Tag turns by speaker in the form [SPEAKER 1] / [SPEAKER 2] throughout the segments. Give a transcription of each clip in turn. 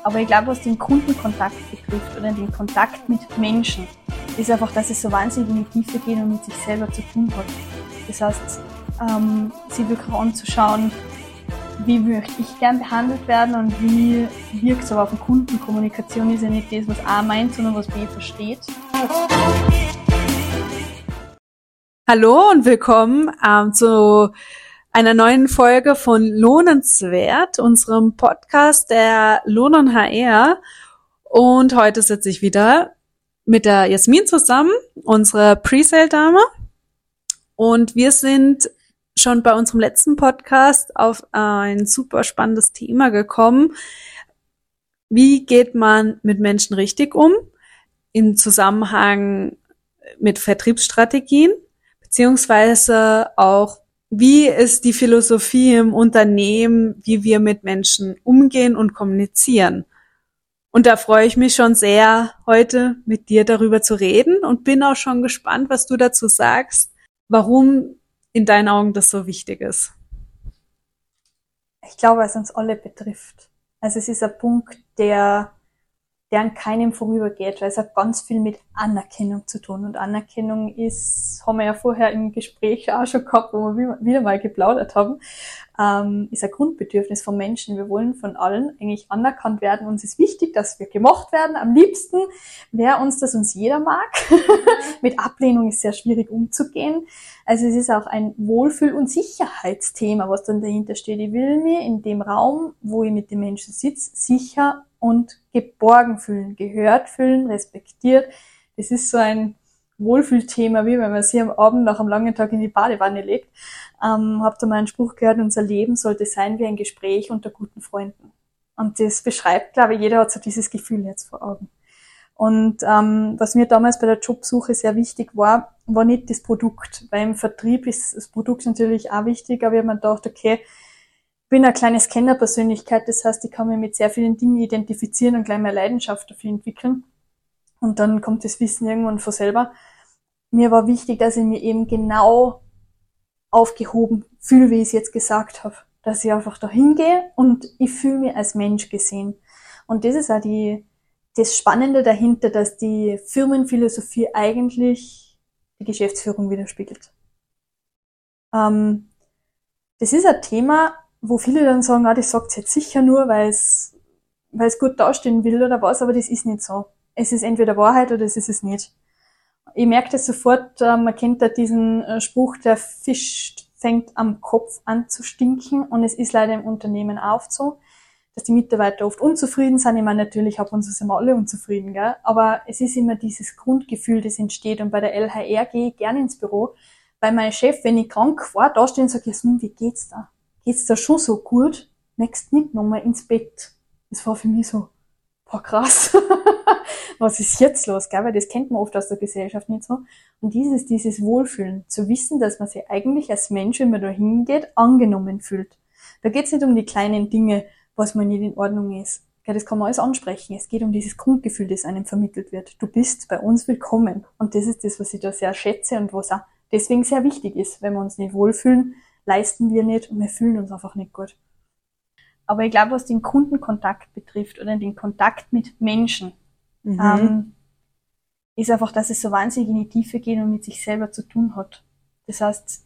[SPEAKER 1] Aber ich glaube, was den Kundenkontakt betrifft oder den Kontakt mit Menschen, ist einfach, dass es so wahnsinnig in die Tiefe geht und mit sich selber zu tun hat. Das heißt, sich wirklich anzuschauen, wie möchte ich gern behandelt werden und wie wirkt es aber auf den Kunden. Kommunikation ist ja nicht das, was A meint, sondern was B versteht.
[SPEAKER 2] Hallo und willkommen zu einer neuen Folge von Lohnenswert, unserem Podcast der Lohn & HR. Und heute sitze ich wieder mit der Jasmin zusammen, unsere Presale-Dame. Und wir sind schon bei unserem letzten Podcast auf ein super spannendes Thema gekommen. Wie geht man mit Menschen richtig um im Zusammenhang mit Vertriebsstrategien, beziehungsweise auch, wie ist die Philosophie im Unternehmen, wie wir mit Menschen umgehen und kommunizieren. Und da freue ich mich schon sehr, heute mit dir darüber zu reden und bin auch schon gespannt, was du dazu sagst, warum in deinen Augen das so wichtig ist.
[SPEAKER 1] Ich glaube, es uns alle betrifft. Also es ist ein Punkt, der an keinem vorübergeht, weil es hat ganz viel mit Anerkennung zu tun. Und Anerkennung ist, haben wir ja vorher im Gespräch auch schon gehabt, wo wir wieder mal geplaudert haben, ist ein Grundbedürfnis von Menschen. Wir wollen von allen eigentlich anerkannt werden. Uns ist wichtig, dass wir gemocht werden. Am liebsten wäre uns, dass uns jeder mag. Mit Ablehnung ist sehr schwierig umzugehen. Also es ist auch ein Wohlfühl- und Sicherheitsthema, was dann dahinter steht. Ich will mir in dem Raum, wo ich mit den Menschen sitze, sicher und geborgen fühlen, gehört fühlen, respektiert. Das ist so ein Wohlfühlthema, wie wenn man sich am Abend nach einem langen Tag in die Badewanne legt. Habt ihr mal einen Spruch gehört, unser Leben sollte sein wie ein Gespräch unter guten Freunden. Und das beschreibt, glaube ich, jeder hat so dieses Gefühl jetzt vor Augen. Und was mir damals bei der Jobsuche sehr wichtig war nicht das Produkt. Weil im Vertrieb ist das Produkt natürlich auch wichtig, aber ich habe mir gedacht, okay, ich bin eine kleine Scanner-Persönlichkeit, das heißt, ich kann mich mit sehr vielen Dingen identifizieren und gleich mehr Leidenschaft dafür entwickeln. Und dann kommt das Wissen irgendwann von selber. Mir war wichtig, dass ich mir eben genau aufgehoben fühle, wie ich es jetzt gesagt habe. Dass ich einfach da hingehe und ich fühle mich als Mensch gesehen. Und das ist auch das Spannende dahinter, dass die Firmenphilosophie eigentlich die Geschäftsführung widerspiegelt. Das ist ein Thema, wo viele dann sagen, das sagt es jetzt sicher nur, weil es gut dastehen will oder was, aber das ist nicht so. Es ist entweder Wahrheit oder es ist es nicht. Ich merke das sofort, man kennt da diesen Spruch, der Fisch fängt am Kopf an zu stinken, und es ist leider im Unternehmen auch so, dass die Mitarbeiter oft unzufrieden sind. Ich meine, natürlich ab und zu sind wir alle unzufrieden, gell? Aber es ist immer dieses Grundgefühl, das entsteht, und bei der LHR gehe ich gerne ins Büro, weil mein Chef, wenn ich krank war, da steht und sagt, Jasmin, wie geht's da? Geht's da schon so gut? Nächst nicht nochmal ins Bett. Das war für mich so, boah, krass. Was ist jetzt los, gell? Weil das kennt man oft aus der Gesellschaft nicht so. Und dieses Wohlfühlen, zu wissen, dass man sich eigentlich als Mensch, wenn man da hingeht, angenommen fühlt. Da geht's nicht um die kleinen Dinge, was man nicht in Ordnung ist. Gell, das kann man alles ansprechen. Es geht um dieses Grundgefühl, das einem vermittelt wird. Du bist bei uns willkommen. Und das ist das, was ich da sehr schätze und was auch deswegen sehr wichtig ist. Wenn wir uns nicht wohlfühlen, leisten wir nicht und wir fühlen uns einfach nicht gut. Aber ich glaube, was den Kundenkontakt betrifft oder den Kontakt mit Menschen, ist einfach, dass es so wahnsinnig in die Tiefe geht und mit sich selber zu tun hat. Das heißt,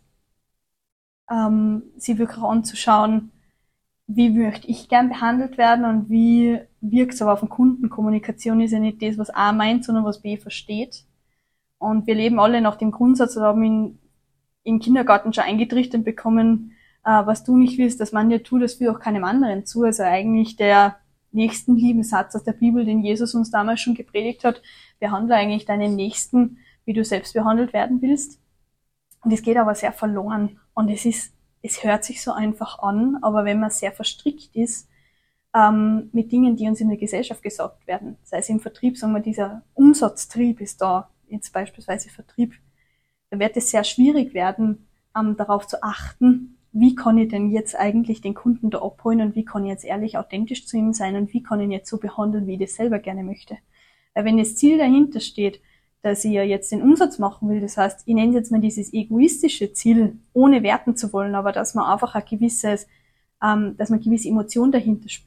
[SPEAKER 1] sich wirklich anzuschauen, wie möchte ich gern behandelt werden und wie wirkt es aber auf den Kunden. Kommunikation ist ja nicht das, was A meint, sondern was B versteht. Und wir leben alle nach dem Grundsatz oder haben im Kindergarten schon eingetrichtert bekommen, was du nicht willst, dass man dir tut, das führt auch keinem anderen zu. Also eigentlich der Nächstenliebensatz aus der Bibel, den Jesus uns damals schon gepredigt hat, behandle eigentlich deinen Nächsten, wie du selbst behandelt werden willst. Und es geht aber sehr verloren. Und es hört sich so einfach an, aber wenn man sehr verstrickt ist mit Dingen, die uns in der Gesellschaft gesagt werden, sei es im Vertrieb, sagen wir, dieser Umsatztrieb ist da, jetzt beispielsweise Vertrieb, da wird es sehr schwierig werden, darauf zu achten, wie kann ich denn jetzt eigentlich den Kunden da abholen und wie kann ich jetzt ehrlich authentisch zu ihm sein und wie kann ich ihn jetzt so behandeln, wie ich das selber gerne möchte. Weil wenn das Ziel dahinter steht, dass ich ja jetzt den Umsatz machen will, das heißt, ich nenne jetzt mal dieses egoistische Ziel, ohne werten zu wollen, aber dass man einfach dass man gewisse Emotion dahinter spürt,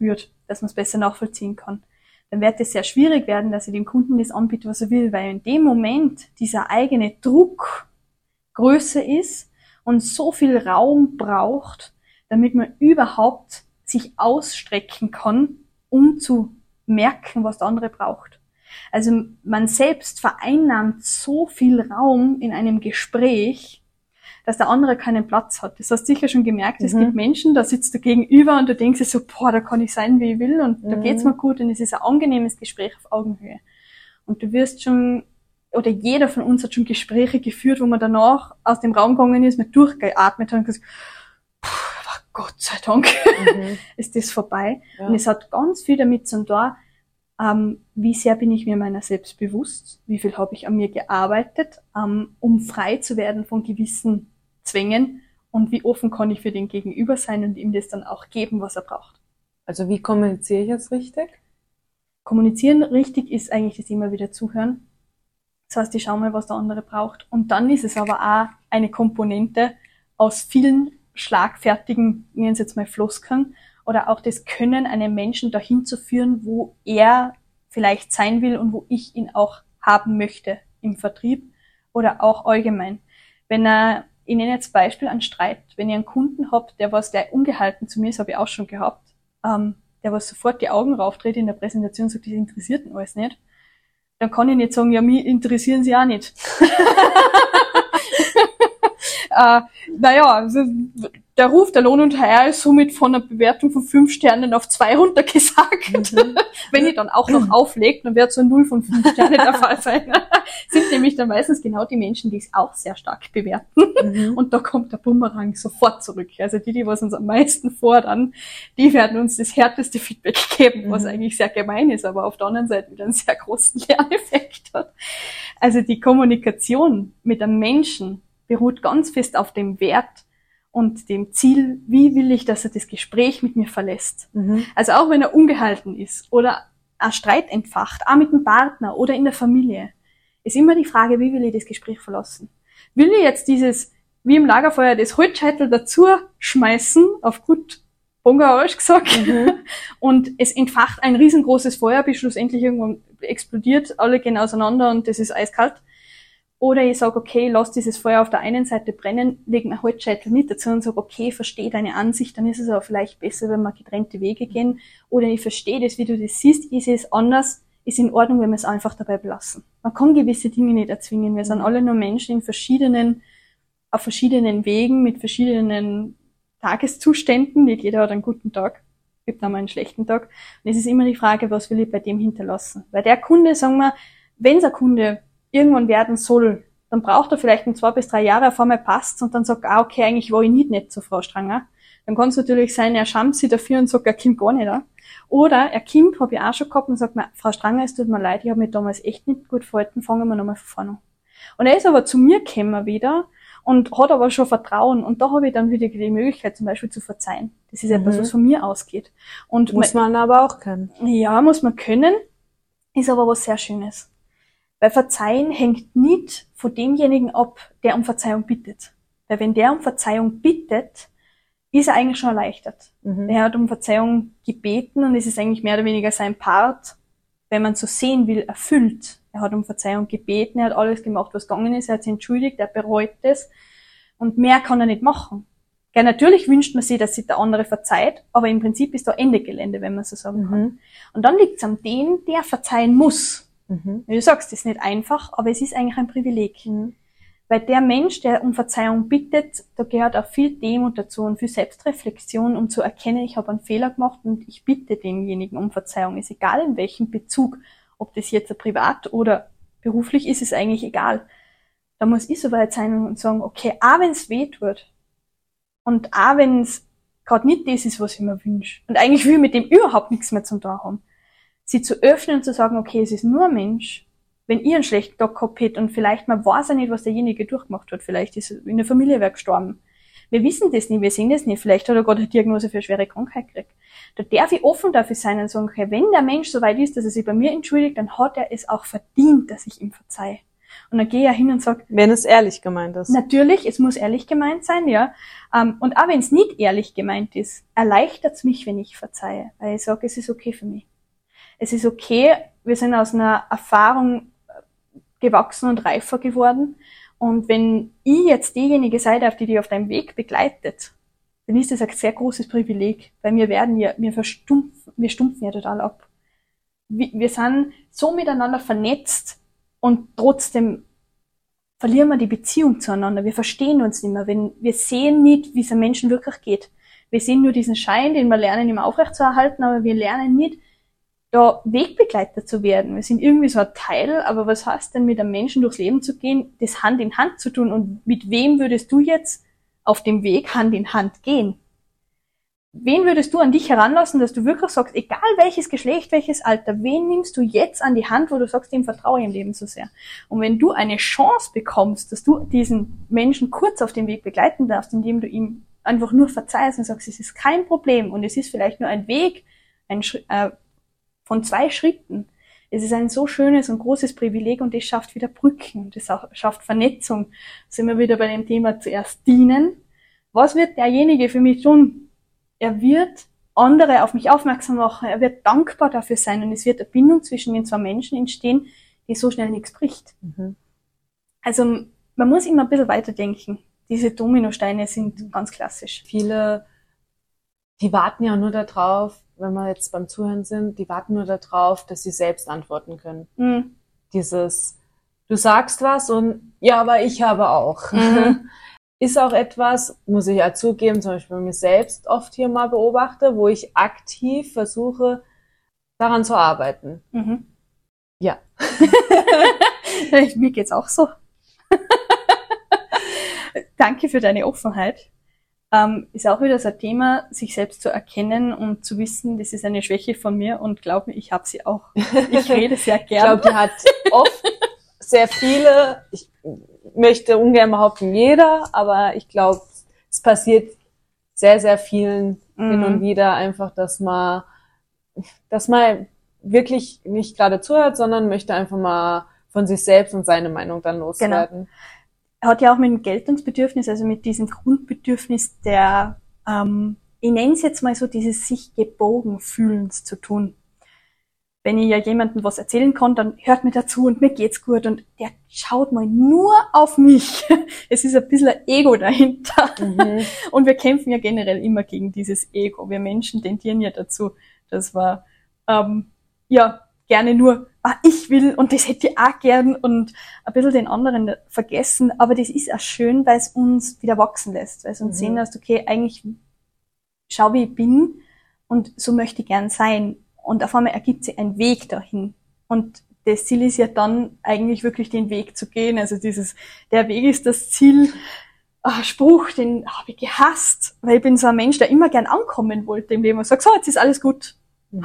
[SPEAKER 1] dass man es besser nachvollziehen kann. Dann wird es sehr schwierig werden, dass ich dem Kunden das anbiete, was er will, weil in dem Moment dieser eigene Druck größer ist und so viel Raum braucht, damit man überhaupt sich ausstrecken kann, um zu merken, was der andere braucht. Also man selbst vereinnahmt so viel Raum in einem Gespräch, dass der andere keinen Platz hat. Das hast du sicher schon gemerkt, es gibt Menschen, da sitzt du gegenüber und du denkst dir so, boah, da kann ich sein, wie ich will und da geht's mir gut und es ist ein angenehmes Gespräch auf Augenhöhe. Und du wirst schon, oder jeder von uns hat schon Gespräche geführt, wo man danach aus dem Raum gegangen ist, mit durchgeatmet hat und gesagt, Gott sei Dank ist das vorbei. Ja. Und es hat ganz viel damit zu tun, wie sehr bin ich mir meiner selbst bewusst, wie viel habe ich an mir gearbeitet, um frei zu werden von gewissen Zwängen und wie offen kann ich für den Gegenüber sein und ihm das dann auch geben, was er braucht.
[SPEAKER 2] Also wie kommuniziere ich jetzt richtig?
[SPEAKER 1] Kommunizieren richtig ist eigentlich das immer wieder zuhören. Das heißt, ich schaue mal, was der andere braucht. Und dann ist es aber auch eine Komponente aus vielen schlagfertigen, nennen Sie jetzt mal Floskeln, oder auch das Können, einen Menschen dahin zu führen, wo er vielleicht sein will und wo ich ihn auch haben möchte im Vertrieb oder auch allgemein. Ich nenne jetzt Beispiel an Streit. Wenn ihr einen Kunden habt, der was gleich ungehalten zu mir ist, habe ich auch schon gehabt, der was sofort die Augen raufdreht in der Präsentation und sagt, das interessiert ihn alles nicht, dann kann ich nicht sagen, ja, mich interessieren sie auch nicht. Also der Ruf der Lohn und HR ist somit von einer Bewertung von 5 Sternen auf 2 runtergesagt. Wenn ich dann auch noch auflegt, dann wird so ein 0 von 5 Sternen der Fall sein. Sind nämlich dann meistens genau die Menschen, die es auch sehr stark bewerten. Und da kommt der Bumerang sofort zurück. Also die was uns am meisten fordern, die werden uns das härteste Feedback geben, was eigentlich sehr gemein ist, aber auf der anderen Seite wieder einen sehr großen Lerneffekt hat. Also die Kommunikation mit einem Menschen beruht ganz fest auf dem Wert und dem Ziel, wie will ich, dass er das Gespräch mit mir verlässt. Also auch wenn er ungehalten ist oder ein Streit entfacht, auch mit dem Partner oder in der Familie, ist immer die Frage, wie will ich das Gespräch verlassen? Will ich jetzt dieses, wie im Lagerfeuer, das Holzscheitel dazu schmeißen, auf gut Bongarisch gesagt, und es entfacht ein riesengroßes Feuer, bis schlussendlich irgendwann explodiert, alle gehen auseinander und das ist eiskalt. Oder ich sage, okay, lass dieses Feuer auf der einen Seite brennen, leg einen Holzscheitel mit dazu und sage, okay, verstehe deine Ansicht, dann ist es aber vielleicht besser, wenn wir getrennte Wege gehen. Oder ich verstehe das, wie du das siehst, ich sehe es anders, ist in Ordnung, wenn wir es einfach dabei belassen. Man kann gewisse Dinge nicht erzwingen. Wir sind alle nur Menschen auf verschiedenen Wegen, mit verschiedenen Tageszuständen. Nicht jeder hat einen guten Tag, gibt auch mal einen schlechten Tag. Und es ist immer die Frage, was will ich bei dem hinterlassen? Weil der Kunde, sagen wir, wenn es ein Kunde irgendwann werden soll, dann braucht er vielleicht 2 bis 3 Jahre, auf einmal passt's und dann sagt er, okay, eigentlich war ich nicht zu Frau Stranger. Dann kann es natürlich sein, er schämt sich dafür und sagt, er kommt gar nicht an. Oder er kommt, habe ich auch schon gehabt, und sagt mir, Frau Stranger, es tut mir leid, ich habe mich damals echt nicht gut verhalten, fangen wir nochmal von vorne an. Und er ist aber zu mir gekommen wieder und hat aber schon Vertrauen und da habe ich dann wieder die Möglichkeit, zum Beispiel zu verzeihen. Das ist etwas, was von mir ausgeht. Und
[SPEAKER 2] muss man aber auch können.
[SPEAKER 1] Ja, muss man können, ist aber was sehr Schönes. Weil Verzeihen hängt nicht von demjenigen ab, der um Verzeihung bittet. Weil wenn der um Verzeihung bittet, ist er eigentlich schon erleichtert. Er hat um Verzeihung gebeten und es ist eigentlich mehr oder weniger sein Part, wenn man so sehen will, erfüllt. Er hat um Verzeihung gebeten, er hat alles gemacht, was gegangen ist, er hat sich entschuldigt, er bereut es und mehr kann er nicht machen. Ja, natürlich wünscht man sich, dass sich der andere verzeiht, aber im Prinzip ist da Ende Gelände, wenn man so sagen kann. Und dann liegt es an dem, der verzeihen muss. Wie du sagst, das ist nicht einfach, aber es ist eigentlich ein Privileg. Weil der Mensch, der um Verzeihung bittet, da gehört auch viel Demut dazu und viel Selbstreflexion, um zu erkennen, ich habe einen Fehler gemacht und ich bitte denjenigen um Verzeihung. Ist egal in welchem Bezug, ob das jetzt privat oder beruflich ist, ist eigentlich egal. Da muss ich so weit sein und sagen, okay, auch wenn es weh tut und auch wenn es gerade nicht das ist, was ich mir wünsche und eigentlich will ich mit dem überhaupt nichts mehr zum tun haben, sie zu öffnen und zu sagen, okay, es ist nur ein Mensch. Wenn ihr einen schlechten Tag gehabt hättet und vielleicht mal weiß er nicht, was derjenige durchgemacht hat, vielleicht ist er in der Familie wer gestorben. Wir wissen das nicht, wir sehen das nicht. Vielleicht hat er gerade eine Diagnose für eine schwere Krankheit gekriegt. Da darf ich offen dafür sein und sagen, okay, wenn der Mensch so weit ist, dass er sich bei mir entschuldigt, dann hat er es auch verdient, dass ich ihm verzeihe. Und dann gehe ich ja hin und sage,
[SPEAKER 2] wenn es ehrlich gemeint ist.
[SPEAKER 1] Natürlich, es muss ehrlich gemeint sein, ja. Und auch wenn es nicht ehrlich gemeint ist, erleichtert es mich, wenn ich verzeihe. Weil ich sage, es ist okay für mich. Es ist okay, wir sind aus einer Erfahrung gewachsen und reifer geworden. Und wenn ich jetzt diejenige sein darf, die dich auf deinem Weg begleitet, dann ist das ein sehr großes Privileg. Weil wir stumpfen ja total ab. Wir sind so miteinander vernetzt und trotzdem verlieren wir die Beziehung zueinander. Wir verstehen uns nicht mehr. Wir sehen nicht, wie es einem Menschen wirklich geht. Wir sehen nur diesen Schein, den wir lernen, immer aufrechtzuerhalten, aber wir lernen nicht, da Wegbegleiter zu werden. Wir sind irgendwie so ein Teil, aber was heißt denn, mit einem Menschen durchs Leben zu gehen, das Hand in Hand zu tun? Und mit wem würdest du jetzt auf dem Weg Hand in Hand gehen? Wen würdest du an dich heranlassen, dass du wirklich sagst, egal welches Geschlecht, welches Alter, wen nimmst du jetzt an die Hand, wo du sagst, dem vertraue ich im Leben so sehr? Und wenn du eine Chance bekommst, dass du diesen Menschen kurz auf dem Weg begleiten darfst, indem du ihm einfach nur verzeihst und sagst, es ist kein Problem und es ist vielleicht nur ein Weg, von 2 Schritten. Es ist ein so schönes und großes Privileg und das schafft wieder Brücken, das schafft Vernetzung. Da sind wir wieder bei dem Thema zuerst dienen. Was wird derjenige für mich tun? Er wird andere auf mich aufmerksam machen, er wird dankbar dafür sein und es wird eine Bindung zwischen den 2 Menschen entstehen, die so schnell nichts bricht. Mhm. Also man muss immer ein bisschen weiterdenken. Diese Dominosteine sind ganz klassisch.
[SPEAKER 2] Viele, die warten ja nur darauf, wenn wir jetzt beim Zuhören sind, die warten nur darauf, dass sie selbst antworten können. Mhm. Dieses, du sagst was und ja, aber ich habe auch. Mhm. Ist auch etwas, muss ich ja zugeben, zum Beispiel bei mir selbst oft hier mal beobachte, wo ich aktiv versuche, daran zu arbeiten. Mhm. Ja.
[SPEAKER 1] Mir geht's auch so. Danke für deine Offenheit. Ist auch wieder so ein Thema, sich selbst zu erkennen und zu wissen, das ist eine Schwäche von mir und glaub mir, ich habe sie auch. Ich rede sehr gern.
[SPEAKER 2] Ich glaube, die hat oft sehr viele, ich möchte ungern behaupten jeder, aber ich glaube, es passiert sehr, sehr vielen hin und wieder einfach, dass man wirklich nicht gerade zuhört, sondern möchte einfach mal von sich selbst und seine Meinung dann loswerden.
[SPEAKER 1] Genau. Hat ja auch mit dem Geltungsbedürfnis, also mit diesem Grundbedürfnis der, ich nenne es jetzt mal so, dieses sich gebogen Fühlens zu tun. Wenn ich ja jemandem was erzählen kann, dann hört mir dazu und mir geht's gut und der schaut mal nur auf mich. Es ist ein bisschen ein Ego dahinter. Mhm. Und wir kämpfen ja generell immer gegen dieses Ego. Wir Menschen tendieren ja dazu, dass wir, gerne nur, ich will und das hätte ich auch gern und ein bisschen den anderen vergessen. Aber das ist auch schön, weil es uns wieder wachsen lässt, weil es uns sehen lässt, okay, eigentlich schau, wie ich bin und so möchte ich gern sein. Und auf einmal ergibt sich ein Weg dahin. Und das Ziel ist ja dann eigentlich wirklich den Weg zu gehen. Also der Weg ist das Ziel. Spruch, den habe ich gehasst, weil ich bin so ein Mensch, der immer gern ankommen wollte im Leben und sagt, so, jetzt ist alles gut. Mhm.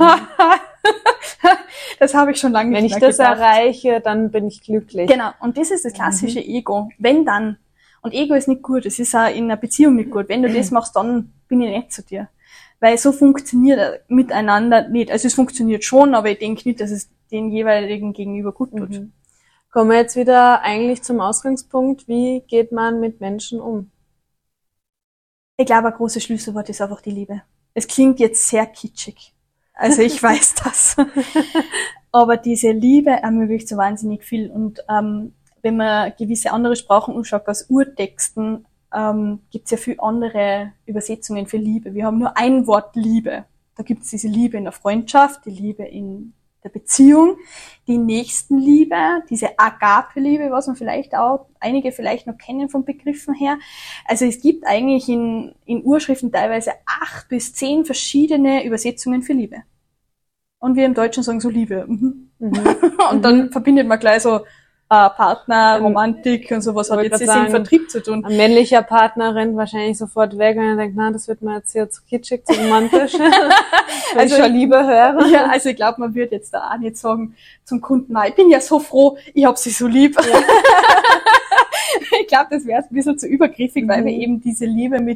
[SPEAKER 1] Das habe ich schon lange nicht mehr gedacht.
[SPEAKER 2] Wenn ich das erreiche, dann bin ich glücklich.
[SPEAKER 1] Genau. Und das ist das klassische Ego. Wenn dann. Und Ego ist nicht gut. Es ist auch in einer Beziehung nicht gut. Wenn du das machst, dann bin ich nicht zu dir. Weil so funktioniert miteinander nicht. Also es funktioniert schon, aber ich denke nicht, dass es den jeweiligen Gegenüber gut tut. Mhm.
[SPEAKER 2] Kommen wir jetzt wieder eigentlich zum Ausgangspunkt. Wie geht man mit Menschen um?
[SPEAKER 1] Ich glaube, ein großes Schlüsselwort ist einfach die Liebe. Es klingt jetzt sehr kitschig. Also ich weiß das. Aber diese Liebe ermöglicht so wahnsinnig viel. Und wenn man gewisse andere Sprachen anschaut, aus Urtexten, gibt's ja viel andere Übersetzungen für Liebe. Wir haben nur ein Wort Liebe. Da gibt's diese Liebe in der Freundschaft, die Liebe in der Beziehung, die Nächstenliebe, diese Agape-Liebe, was man vielleicht auch, einige vielleicht noch kennen von Begriffen her. Also es gibt eigentlich in Urschriften teilweise 8 bis 10 verschiedene Übersetzungen für Liebe. Und wir im Deutschen sagen so Liebe. Mhm. Mhm. Und dann verbindet man gleich so Partner, Romantik und sowas, hat jetzt das im Vertrieb zu tun.
[SPEAKER 2] Ein männlicher Partner rennt wahrscheinlich sofort weg und er denkt, na, das wird mir jetzt hier zu kitschig, zu romantisch. Also ich schon Liebe höre.
[SPEAKER 1] Ja, also ich glaube, man würde jetzt da auch nicht sagen zum Kunden, ich bin ja so froh, ich hab sie so lieb. Ja. Ich glaube, das wäre ein bisschen zu übergriffig, weil wir eben diese Liebe mit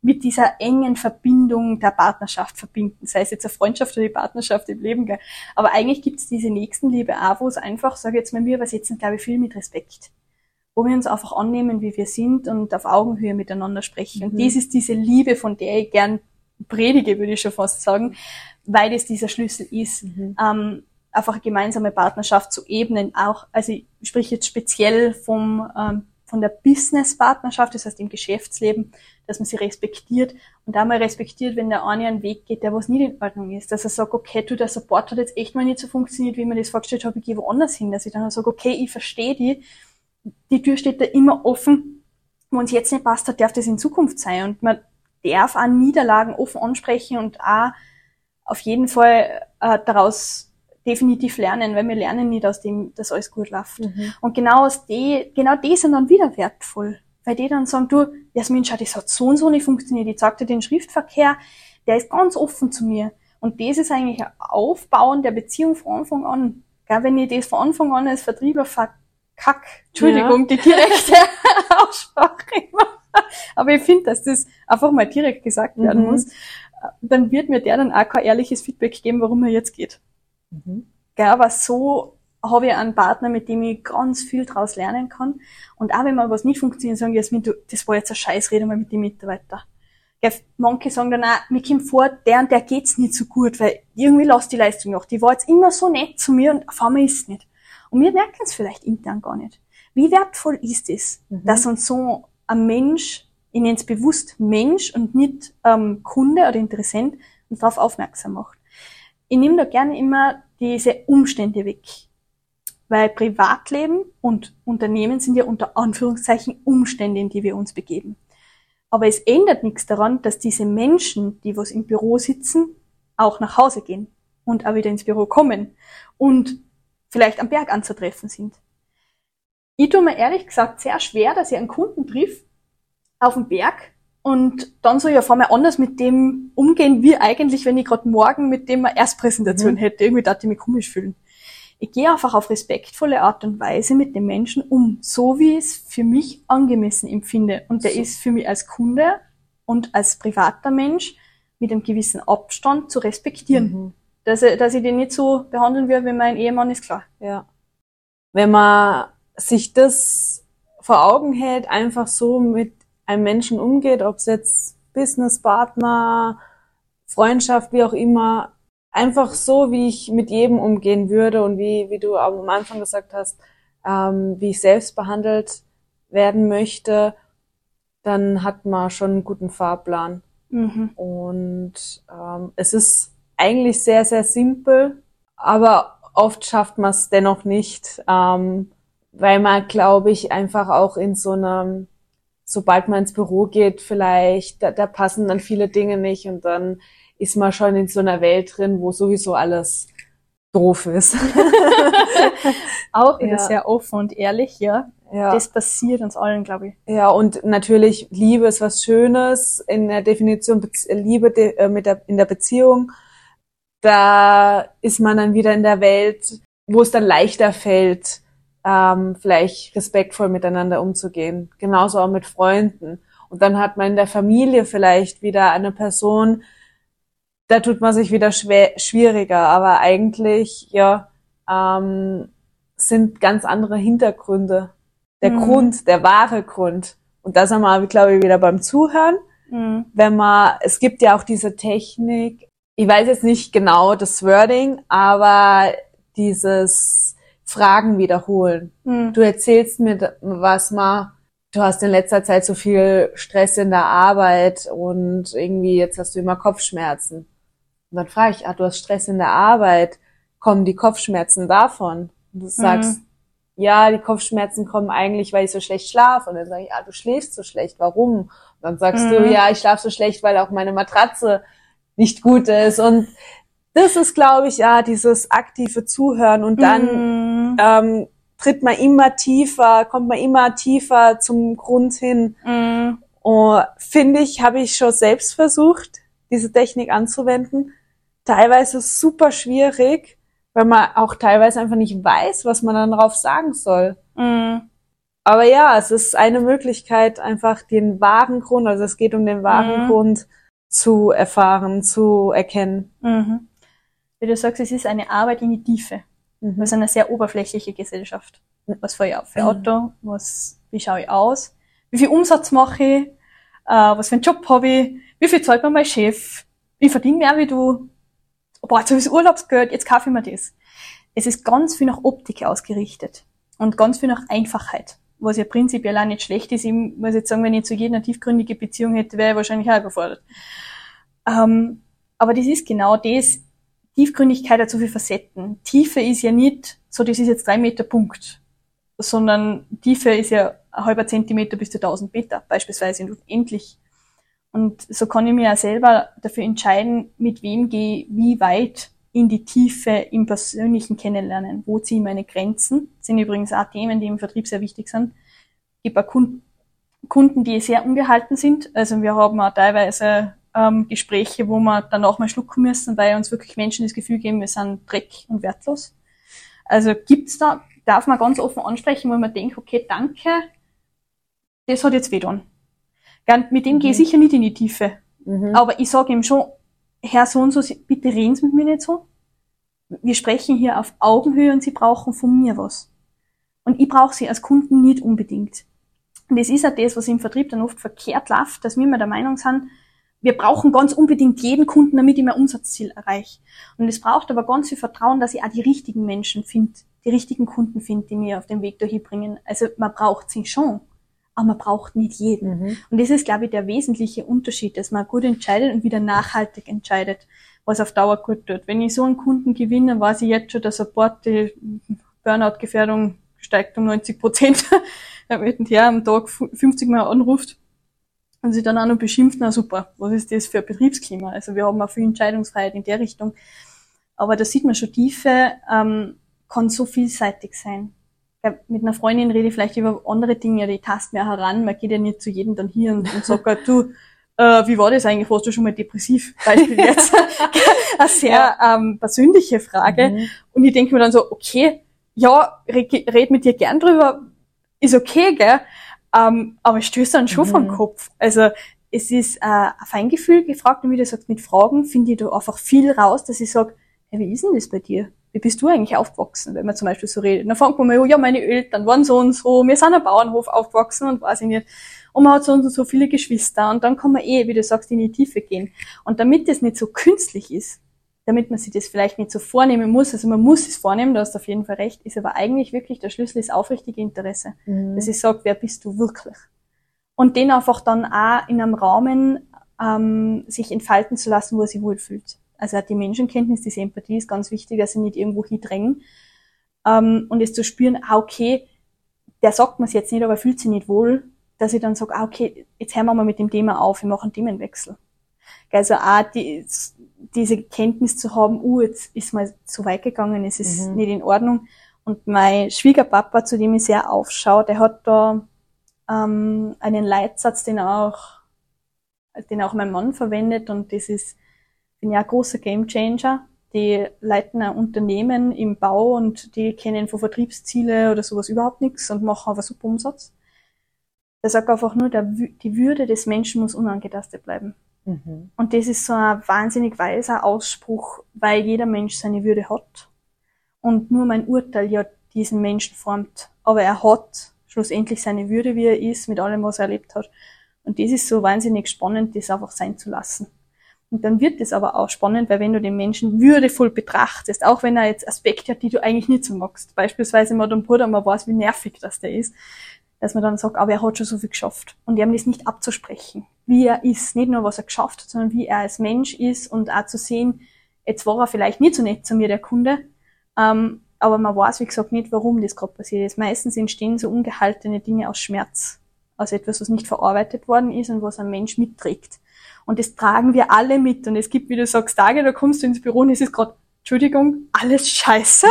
[SPEAKER 1] mit dieser engen Verbindung der Partnerschaft verbinden, sei es jetzt eine Freundschaft oder die Partnerschaft im Leben, gell. Aber eigentlich gibt's diese Nächstenliebe auch, wo es einfach, sage ich jetzt mal, wir übersetzen, glaube ich, viel mit Respekt. Wo wir uns einfach annehmen, wie wir sind und auf Augenhöhe miteinander sprechen. Und das ist diese Liebe, von der ich gern predige, würde ich schon fast sagen, weil das dieser Schlüssel ist, einfach eine gemeinsame Partnerschaft zu ebnen, auch, also ich spreche jetzt speziell von der Business-Partnerschaft, das heißt im Geschäftsleben, dass man sie respektiert und auch mal respektiert, wenn der eine einen Weg geht, der was nicht in Ordnung ist, dass er sagt, okay, der Support hat jetzt echt mal nicht so funktioniert, wie man das vorgestellt hat, ich gehe woanders hin, dass ich dann sage, okay, ich verstehe die Tür steht da immer offen, wenn es jetzt nicht passt, darf das in Zukunft sein und man darf auch Niederlagen offen ansprechen und auch auf jeden Fall daraus definitiv lernen, weil wir lernen nicht aus dem, dass alles gut läuft. Und genau die sind dann wieder wertvoll, weil die dann sagen, du, Jasmin, schau, das hat so und so nicht funktioniert, ich zeig dir den Schriftverkehr, der ist ganz offen zu mir. Und das ist eigentlich ein Aufbauen der Beziehung von Anfang an. Gell, wenn ich das von Anfang an als Vertriebler Entschuldigung, die direkte Aussprache immer. Aber ich finde, dass das einfach mal direkt gesagt werden muss. Dann wird mir der dann auch kein ehrliches Feedback geben, warum er jetzt geht. Gell, aber so habe ich einen Partner, mit dem ich ganz viel draus lernen kann. Und auch wenn mal was nicht funktioniert, sagen, Jasmin, du, das war jetzt ein Scheißrede mal mit den Mitarbeitern. Gell, manche sagen dann auch, mir kommt vor, der und der geht's nicht so gut, weil irgendwie lässt die Leistung nach. Die war jetzt immer so nett zu mir und auf einmal ist es nicht. Und wir merken es vielleicht intern gar nicht. Wie wertvoll ist es, dass uns so ein Mensch, ich nenne es bewusst Mensch und nicht Kunde oder Interessent, uns darauf aufmerksam macht. Ich nehme da gerne immer diese Umstände weg. Weil Privatleben und Unternehmen sind ja unter Anführungszeichen Umstände, in die wir uns begeben. Aber es ändert nichts daran, dass diese Menschen, die was im Büro sitzen, auch nach Hause gehen und auch wieder ins Büro kommen und vielleicht am Berg anzutreffen sind. Ich tue mir ehrlich gesagt sehr schwer, dass ich einen Kunden triff auf dem Berg und dann soll ich auf einmal anders mit dem umgehen, wie eigentlich, wenn ich gerade morgen mit dem eine Erstpräsentation hätte. Irgendwie darf ich mich komisch fühlen. Ich gehe einfach auf respektvolle Art und Weise mit dem Menschen um, so wie ich es für mich angemessen empfinde. Und der ist für mich als Kunde und als privater Mensch mit einem gewissen Abstand zu respektieren. Dass ich den nicht so behandeln würde, wie mein Ehemann, ist klar.
[SPEAKER 2] Ja. Wenn man sich das vor Augen hält, einfach so mit einem Menschen umgeht, ob es jetzt Businesspartner, Freundschaft, wie auch immer, einfach so, wie ich mit jedem umgehen würde und wie du am Anfang gesagt hast, wie ich selbst behandelt werden möchte, dann hat man schon einen guten Fahrplan. Und es ist eigentlich sehr, sehr simpel, aber oft schafft man es dennoch nicht, weil man, glaube ich, einfach auch in so einem, sobald man ins Büro geht, vielleicht, da passen dann viele Dinge nicht und dann ist man schon in so einer Welt drin, wo sowieso alles doof ist.
[SPEAKER 1] Auch wieder sehr offen und ehrlich, ja. Das passiert uns allen, glaube ich.
[SPEAKER 2] Ja, und natürlich, Liebe ist was Schönes in der Definition, Liebe in der Beziehung. Da ist man dann wieder in der Welt, wo es dann leichter fällt, vielleicht respektvoll miteinander umzugehen. Genauso auch mit Freunden. Und dann hat man in der Familie vielleicht wieder eine Person, da tut man sich wieder schwieriger. Aber eigentlich, sind ganz andere Hintergründe. Der Grund, der wahre Grund. Und da sind wir, glaube ich, wieder beim Zuhören. Es gibt ja auch diese Technik, ich weiß jetzt nicht genau das Wording, aber dieses Fragen wiederholen. Du erzählst mir was mal, du hast in letzter Zeit so viel Stress in der Arbeit und irgendwie jetzt hast du immer Kopfschmerzen. Und dann frage ich, du hast Stress in der Arbeit, kommen die Kopfschmerzen davon? Und du sagst, ja, die Kopfschmerzen kommen eigentlich, weil ich so schlecht schlafe. Und dann sage ich, du schläfst so schlecht, warum? Und dann sagst du, ja, ich schlafe so schlecht, weil auch meine Matratze nicht gut ist. Und das ist, glaube ich, dieses aktive Zuhören. Und dann kommt man immer tiefer zum Grund hin. Und finde ich, habe ich schon selbst versucht, diese Technik anzuwenden. Teilweise super schwierig, weil man auch teilweise einfach nicht weiß, was man dann darauf sagen soll. Aber ja, es ist eine Möglichkeit, einfach den wahren Grund, also es geht um den wahren Grund zu erfahren, zu erkennen.
[SPEAKER 1] Mhm. Wie du sagst, es ist eine Arbeit in die Tiefe. Wir sind eine sehr oberflächliche Gesellschaft. Was fahre ich auf für Auto? Wie schaue ich aus? Wie viel Umsatz mache ich? Was für einen Job habe ich? Wie viel zahlt mir mein Chef? Ich verdiene mehr wie du. Boah, jetzt habe ich das Urlaubsgeld, jetzt kaufe ich mir das. Es ist ganz viel nach Optik ausgerichtet. Und ganz viel nach Einfachheit. Was ja prinzipiell auch nicht schlecht ist. Ich muss jetzt sagen, wenn ich zu jeder eine tiefgründige Beziehung hätte, wäre ich wahrscheinlich auch überfordert. Aber das ist genau das. Tiefgründigkeit hat so viele Facetten. Tiefe ist ja nicht so, das ist jetzt 3 Meter Punkt, sondern Tiefe ist ja ein halber Zentimeter bis zu 1000 Meter beispielsweise und unendlich. Und so kann ich mir ja selber dafür entscheiden, mit wem gehe ich wie weit in die Tiefe im persönlichen Kennenlernen. Wo ziehe ich meine Grenzen? Das sind übrigens auch Themen, die im Vertrieb sehr wichtig sind. Ich habe Kunden, die sehr ungehalten sind. Also wir haben auch teilweise Gespräche, wo wir danach mal schlucken müssen, weil uns wirklich Menschen das Gefühl geben, wir sind Dreck und wertlos. Also darf man ganz offen ansprechen, wo man denkt, okay, danke, das hat jetzt wehgetan. Mit dem gehe ich sicher nicht in die Tiefe. Aber ich sage ihm schon, Herr so und so, bitte reden Sie mit mir nicht so. Wir sprechen hier auf Augenhöhe und Sie brauchen von mir was. Und ich brauche Sie als Kunden nicht unbedingt. Und das ist ja das, was im Vertrieb dann oft verkehrt läuft, dass wir immer der Meinung sind, wir brauchen ganz unbedingt jeden Kunden, damit ich mein Umsatzziel erreiche. Und es braucht aber ganz viel Vertrauen, dass ich auch die richtigen Menschen finde, die richtigen Kunden finde, die mir auf den Weg dahin bringen. Also man braucht sie schon, aber man braucht nicht jeden. Und das ist, glaube ich, der wesentliche Unterschied, dass man gut entscheidet und wieder nachhaltig entscheidet, was auf Dauer gut tut. Wenn ich so einen Kunden gewinne, weiß ich jetzt schon, der Support, die Burnout-Gefährdung steigt um 90%. Wenn der am Tag 50 Mal anruft, und sie dann auch noch beschimpft, na super, was ist das für ein Betriebsklima? Also wir haben auch viel Entscheidungsfreiheit in der Richtung. Aber da sieht man schon, Tiefe kann so vielseitig sein. Mit einer Freundin rede ich vielleicht über andere Dinge, die tastet mir heran. Man geht ja nicht zu jedem dann hier und sagt, du, wie war das eigentlich? Warst du schon mal depressiv? Beispiel jetzt. Eine sehr persönliche Frage. Und ich denke mir dann so, okay, ja, red mit dir gern drüber, ist okay, gell? Aber ich stöße dann schon vom Kopf. Also es ist ein Feingefühl gefragt und wie du sagst, mit Fragen finde ich da einfach viel raus, dass ich sage, hey, wie ist denn das bei dir? Wie bist du eigentlich aufgewachsen, wenn man zum Beispiel so redet? Dann fängt man mal, ja, meine Eltern waren so und so, wir sind am Bauernhof aufgewachsen und weiß ich nicht. Und man hat so und so viele Geschwister und dann kann man wie du sagst, in die Tiefe gehen. Und damit das nicht so künstlich ist, damit man sich das vielleicht nicht so vornehmen muss, also man muss es vornehmen, du hast auf jeden Fall recht, ist aber eigentlich wirklich der Schlüssel ist aufrichtige Interesse. Dass ich sage, wer bist du wirklich? Und den einfach dann auch in einem Rahmen sich entfalten zu lassen, wo er sich wohlfühlt. Also auch die Menschenkenntnis, diese Empathie ist ganz wichtig, dass sie nicht irgendwo hindrängen. Und es zu spüren, okay, der sagt mir's jetzt nicht, aber fühlt sich nicht wohl, dass ich dann sage, okay, jetzt hören wir mal mit dem Thema auf, wir machen einen Themenwechsel. Also auch diese Kenntnis zu haben, jetzt ist mal zu weit gegangen, es ist nicht in Ordnung. Und mein Schwiegerpapa, zu dem ich sehr aufschaue, der hat da einen Leitsatz, den auch mein Mann verwendet, und das ist, bin ja ein großer Gamechanger. Die leiten ein Unternehmen im Bau und die kennen von Vertriebsziele oder sowas überhaupt nichts und machen aber super Umsatz. Der sagt einfach nur, die Würde des Menschen muss unangetastet bleiben. Und das ist so ein wahnsinnig weiser Ausspruch, weil jeder Mensch seine Würde hat. Und nur mein Urteil ja diesen Menschen formt. Aber er hat schlussendlich seine Würde, wie er ist, mit allem, was er erlebt hat. Und das ist so wahnsinnig spannend, das einfach sein zu lassen. Und dann wird es aber auch spannend, weil wenn du den Menschen würdevoll betrachtest, auch wenn er jetzt Aspekte hat, die du eigentlich nicht so magst, beispielsweise mal dein Bruder, man weiß, wie nervig das der ist, dass man dann sagt, aber er hat schon so viel geschafft. Und ihm das nicht abzusprechen, wie er ist, nicht nur was er geschafft hat, sondern wie er als Mensch ist, und auch zu sehen, jetzt war er vielleicht nicht so nett zu mir, der Kunde, aber man weiß, wie gesagt, nicht, warum das gerade passiert ist. Meistens entstehen so ungehaltene Dinge aus Schmerz, aus etwas, was nicht verarbeitet worden ist und was ein Mensch mitträgt. Und das tragen wir alle mit. Und es gibt, wie du sagst, Tage, da kommst du ins Büro und es ist gerade, Entschuldigung, alles scheiße.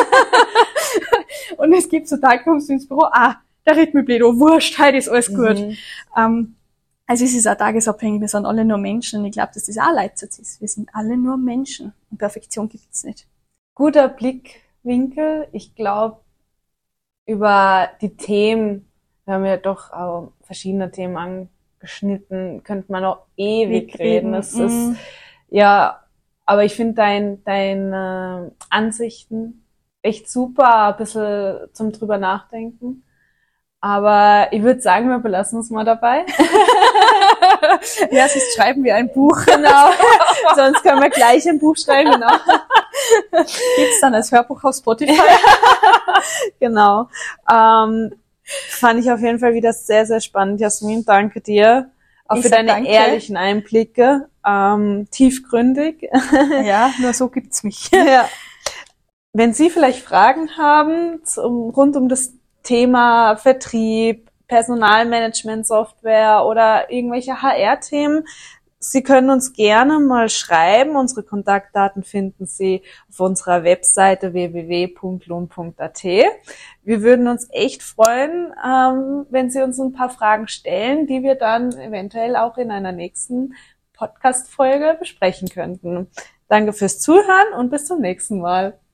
[SPEAKER 1] Und es gibt so Tage, da kommst du ins Büro, der redet mir blöd, wurscht, heute ist alles gut. Also es ist auch tagesabhängig, wir sind alle nur Menschen, und ich glaube, dass das auch ein Leitsatz ist. Wir sind alle nur Menschen und Perfektion gibt's nicht.
[SPEAKER 3] Guter Blickwinkel. Ich glaube, über die Themen wir haben ja doch auch verschiedene Themen angeschnitten, könnte man noch ewig reden. Das ist, ja, aber ich finde deine Ansichten echt super, ein bisschen zum drüber nachdenken. Aber ich würde sagen, wir belassen uns mal dabei.
[SPEAKER 2] Ja, sonst schreiben wir ein Buch.
[SPEAKER 3] Genau. Sonst können wir gleich ein Buch schreiben, genau.
[SPEAKER 2] Gibt's dann als Hörbuch auf Spotify. Genau. Fand ich auf jeden Fall wieder sehr, sehr spannend. Jasmin, danke dir. Auch für deine ehrlichen Einblicke. Tiefgründig.
[SPEAKER 1] Ja, nur so gibt's mich.
[SPEAKER 2] Ja. Wenn Sie vielleicht Fragen haben rund um das Thema Vertrieb, Personalmanagement-Software oder irgendwelche HR-Themen, Sie können uns gerne mal schreiben. Unsere Kontaktdaten finden Sie auf unserer Webseite www.lohn.at. Wir würden uns echt freuen, wenn Sie uns ein paar Fragen stellen, die wir dann eventuell auch in einer nächsten Podcast-Folge besprechen könnten. Danke fürs Zuhören und bis zum nächsten Mal.